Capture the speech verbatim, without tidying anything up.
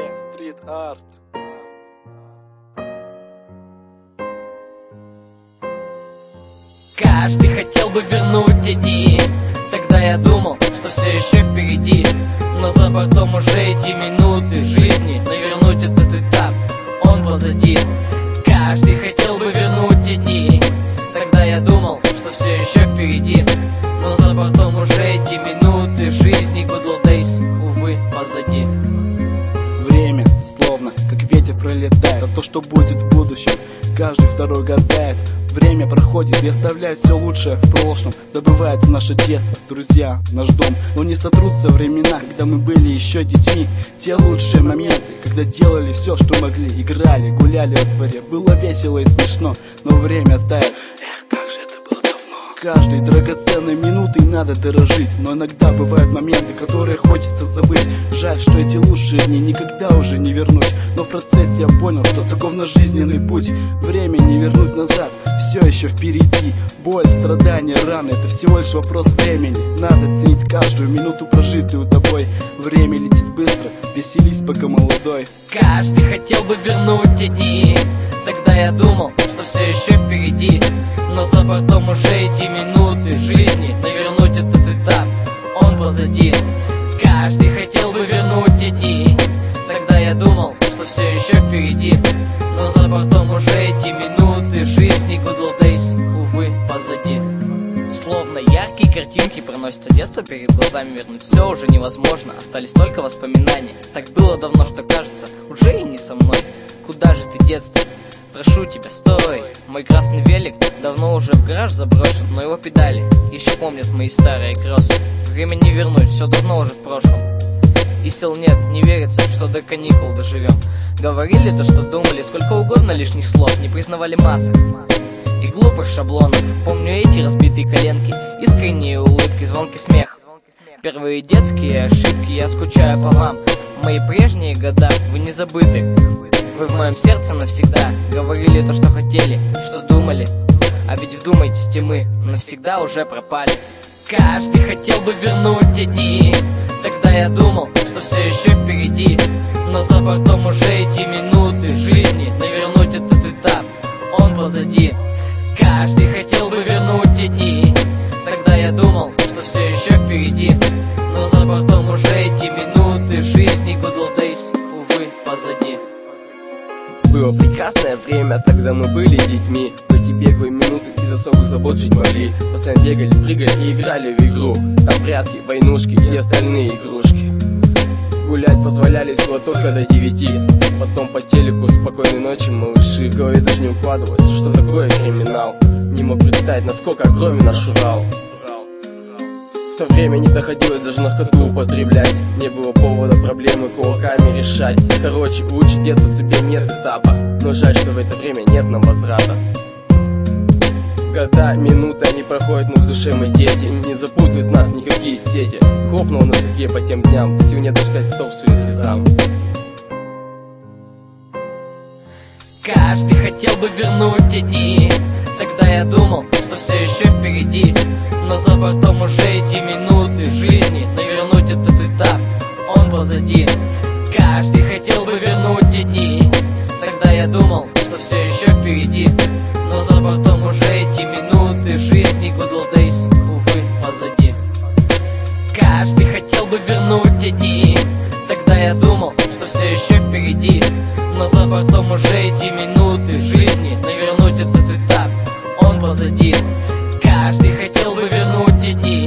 стрит-арт. Каждый хотел бы вернуть те дни. Тогда я думал, что все еще впереди, но за бортом уже эти минуты жизни. Но вернуть этот этап, он позади. Каждый хотел бы вернуть те дни. Тогда я думал, что все еще впереди, но за бортом уже эти минуты жизни. Good old days, увы, позади. Время словно как ветер пролетает, а то, что будет в будущем, каждый второй гадает. Время проходит и оставляет все лучшее в прошлом. Забывается наше детство, друзья, наш дом. Но не сотрутся времена, когда мы были еще детьми. Те лучшие моменты, когда делали все, что могли. Играли, гуляли во дворе, было весело и смешно. Но время тает. Эх, как же это было давно. Каждой драгоценной минутой надо дорожить. Но иногда бывают моменты, которые хочется забыть. Жаль, что эти лучшие дни никогда уже не вернуть. Но в процессе я понял, что таков наш жизненный путь. Время не вернуть назад, все еще впереди. Боль, страдания, раны — это всего лишь вопрос времени. Надо ценить каждую минуту, прожитую тобой. Время летит быстро, веселись, пока молодой. Каждый хотел бы вернуть те дни. Тогда я думал, что все еще впереди, но за бортом уже эти минуты жизни. Но вернуть этот этап, он позади. Каждый хотел бы вернуть те дни. Тогда я думал, что все еще впереди, но за бортом уже эти минуты жизни. Good old days, увы, позади. Словно яркие картинки проносятся детство перед глазами. Вернуть все уже невозможно, остались только воспоминания. Так было давно, что кажется, уже и не со мной. Куда же ты, детство? Прошу тебя, стой. Мой красный велик давно уже в гараж заброшен, но его педали еще помнят мои старые кроссы. Время не вернуть, все давно уже в прошлом. И сил нет, не верится, что до каникул доживем. Говорили то, что думали, сколько угодно лишних слов, не признавали масок и глупых шаблонов. Помню эти разбитые коленки, искренние улыбки, звонкий смех. Первые детские ошибки, я скучаю по вам. Мои прежние года, вы не забыты, вы в моем сердце навсегда. Говорили то, что хотели, что думали, а ведь вдумайтесь, мы навсегда уже пропали. Каждый хотел бы вернуть те дни. Тогда я думал, что все еще впереди, но за бортом уже эти минуты жизни. Но вернуть этот этап, он позади. Каждый хотел бы вернуть те дни. Тогда я думал, что все еще впереди, но за бортом уже эти минуты жизни. Good old days, увы, позади. Было прекрасное время, тогда мы были детьми. В эти беглые минуты без особых забот жить могли. Постоянно бегали, прыгали и играли в игру. Там прятки, войнушки и остальные игрушки. Гулять позволяли всего только до девяти. Потом по телеку спокойной ночи, малыши. В голове даже не укладывалось, что такое криминал. Не мог представить, насколько крови наш Урал. В то время не доходилось даже наркоту употреблять. Не было повода проблемы кулаками решать. Короче, лучше детства себе нет этапа. Но жаль, что в это время нет нам возврата. Года, минуты, они проходят, но в душе мы дети. Не запутают нас никакие сети. Хлопнул на суде по тем дням, сил не дождать стоп своим слезам. Каждый хотел бы вернуть те дни. Тогда я думал, что все еще впереди, но за бортом уже эти минуты жизни. Но вернуть этот этап, он позади. Каждый хотел бы вернуть те дни. Тогда я думал, что все еще впереди, но за бортом уже эти минуты жизни. Good old days, увы, позади. Каждый хотел бы вернуть те дни. Тогда я думал, что все еще впереди, но за бортом уже эти минуты жизни. Но вернуть этот этап, он позади. Каждый хотел бы вернуть те дни.